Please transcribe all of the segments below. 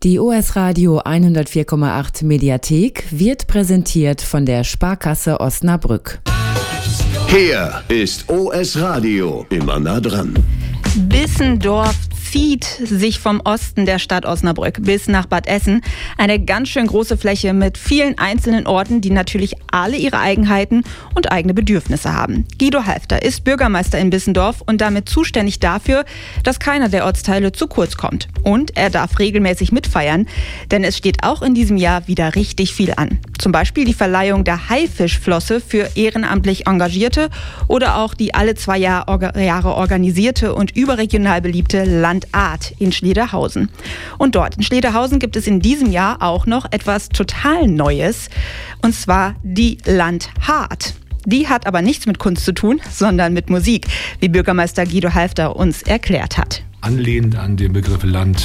Die OS Radio 104,8 Mediathek wird präsentiert von der Sparkasse Osnabrück. Hier ist OS Radio, immer nah dran. Bissendorf zieht sich vom Osten der Stadt Osnabrück bis nach Bad Essen. Eine ganz schön große Fläche mit vielen einzelnen Orten, die natürlich alle ihre Eigenheiten und eigene Bedürfnisse haben. Guido Halfter ist Bürgermeister in Bissendorf und damit zuständig dafür, dass keiner der Ortsteile zu kurz kommt. Und er darf regelmäßig mitfeiern, denn es steht auch in diesem Jahr wieder richtig viel an. Zum Beispiel die Verleihung der Haifischflosse für ehrenamtlich Engagierte oder auch die alle 2 Jahre organisierte und überregional beliebte Landart in Schliederhausen. Und dort in Schliederhausen gibt es in diesem Jahr auch noch etwas total Neues, und zwar die Landart. Die hat aber nichts mit Kunst zu tun, sondern mit Musik, wie Bürgermeister Guido Halfter uns erklärt hat. Anlehnend an den Begriff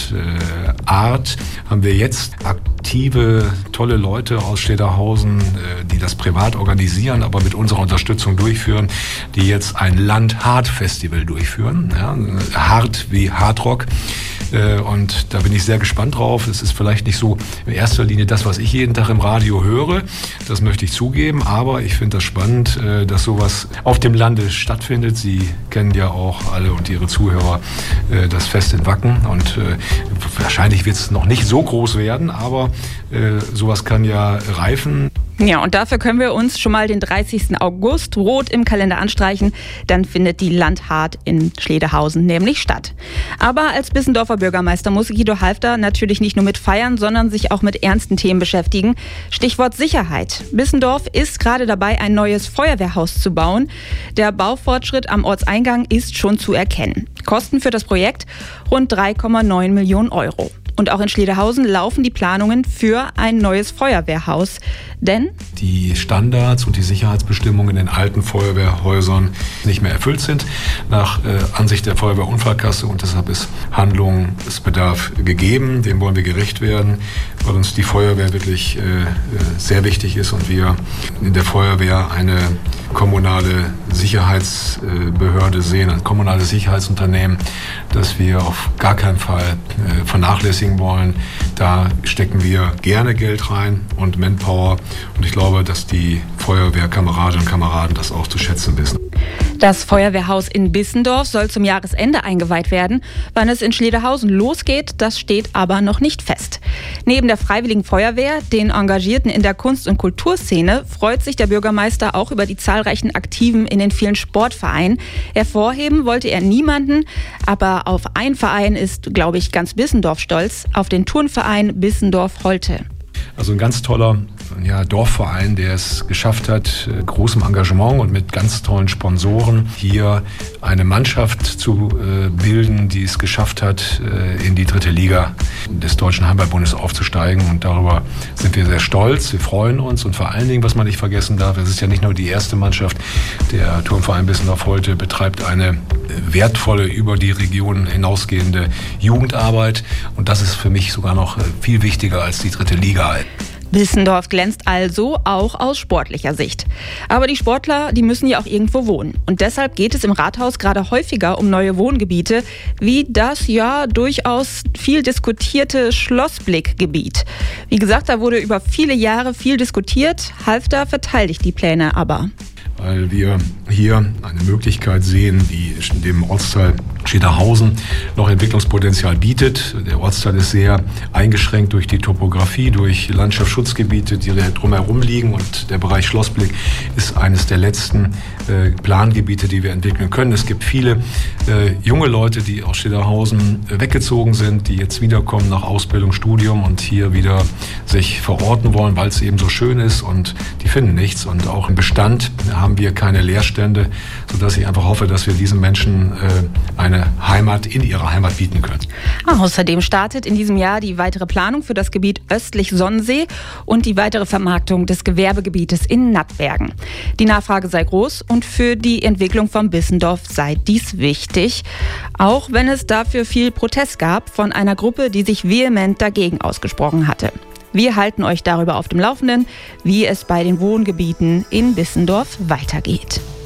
Landart haben wir jetzt aktive, tolle Leute aus Schliederhausen, die das privat organisieren, aber mit unserer Unterstützung durchführen, die jetzt ein Landart-Festival durchführen. Ja, hart wie Hardrock. Und da bin ich sehr gespannt drauf. Es ist vielleicht nicht so in erster Linie das, was ich jeden Tag im Radio höre. Das möchte ich zugeben. Aber ich finde das spannend, dass sowas auf dem Lande stattfindet. Sie kennen ja auch alle und Ihre Zuhörer das Fest in Wacken. Und wahrscheinlich wird es noch nicht so groß werden, aber sowas kann ja reifen. Ja, und dafür können wir uns schon mal den 30. August rot im Kalender anstreichen. Dann findet die Landart in Schliederhausen nämlich statt. Aber als Bissendorfer Bürgermeister muss Guido Halfter natürlich nicht nur mit feiern, sondern sich auch mit ernsten Themen beschäftigen. Stichwort Sicherheit. Bissendorf ist gerade dabei, ein neues Feuerwehrhaus zu bauen. Der Baufortschritt am Ortseingang ist schon zu erkennen. Kosten für das Projekt rund 3,9 Millionen Euro. Und auch in Schliederhausen laufen die Planungen für ein neues Feuerwehrhaus. Denn die Standards und die Sicherheitsbestimmungen in den alten Feuerwehrhäusern nicht mehr erfüllt sind nach Ansicht der Feuerwehrunfallkasse. Und deshalb ist Handlungsbedarf gegeben. Dem wollen wir gerecht werden, weil uns die Feuerwehr wirklich sehr wichtig ist und wir in der Feuerwehr eine kommunale Sicherheitsbehörde sehen, ein kommunales Sicherheitsunternehmen, das wir auf gar keinen Fall vernachlässigen wollen. Da stecken wir gerne Geld rein und Manpower. Und ich glaube, dass die Feuerwehrkameradinnen und Kameraden das auch zu schätzen wissen. Das Feuerwehrhaus in Bissendorf soll zum Jahresende eingeweiht werden. Wann es in Schliederhausen losgeht, das steht aber noch nicht fest. Neben der Freiwilligen Feuerwehr, den Engagierten in der Kunst- und Kulturszene, freut sich der Bürgermeister auch über die zahlreichen Aktiven in den vielen Sportvereinen. Hervorheben wollte er niemanden, aber auf einen Verein ist, glaube ich, ganz Bissendorf stolz, auf den Turnverein Bissendorf-Holte. Also ein ganz toller Dorfverein, der es geschafft hat, großem Engagement und mit ganz tollen Sponsoren hier eine Mannschaft zu bilden, die es geschafft hat, in die 3. Liga des Deutschen Handballbundes aufzusteigen. Und darüber sind wir sehr stolz. Wir freuen uns und vor allen Dingen, was man nicht vergessen darf, es ist ja nicht nur die erste Mannschaft. Der Turnverein Bissendorf Holte betreibt eine wertvolle, über die Region hinausgehende Jugendarbeit. Und das ist für mich sogar noch viel wichtiger als die 3. Liga. Bissendorf glänzt also auch aus sportlicher Sicht. Aber die Sportler, die müssen ja auch irgendwo wohnen. Und deshalb geht es im Rathaus gerade häufiger um neue Wohngebiete, wie das ja durchaus viel diskutierte Schlossblickgebiet. Wie gesagt, da wurde über viele Jahre viel diskutiert. Halfter verteidigt die Pläne aber. Weil wir hier eine Möglichkeit sehen, die dem Ortsteil Schliederhausen noch Entwicklungspotenzial bietet. Der Ortsteil ist sehr eingeschränkt durch die Topografie, durch Landschaftsschutzgebiete, die drumherum liegen. Und der Bereich Schlossblick ist eines der letzten Plangebiete, die wir entwickeln können. Es gibt viele junge Leute, die aus Schliederhausen weggezogen sind, die jetzt wiederkommen nach Ausbildung, Studium und hier wieder sich verorten wollen, weil es eben so schön ist, und die finden nichts. Und auch im Bestand haben wir keine Leerstände, sodass ich einfach hoffe, dass wir diesen Menschen eine Heimat in ihrer Heimat bieten können. Außerdem startet in diesem Jahr die weitere Planung für das Gebiet östlich Sonnensee und die weitere Vermarktung des Gewerbegebietes in Nattbergen. Die Nachfrage sei groß und für die Entwicklung von Bissendorf sei dies wichtig, auch wenn es dafür viel Protest gab von einer Gruppe, die sich vehement dagegen ausgesprochen hatte. Wir halten euch darüber auf dem Laufenden, wie es bei den Wohngebieten in Bissendorf weitergeht.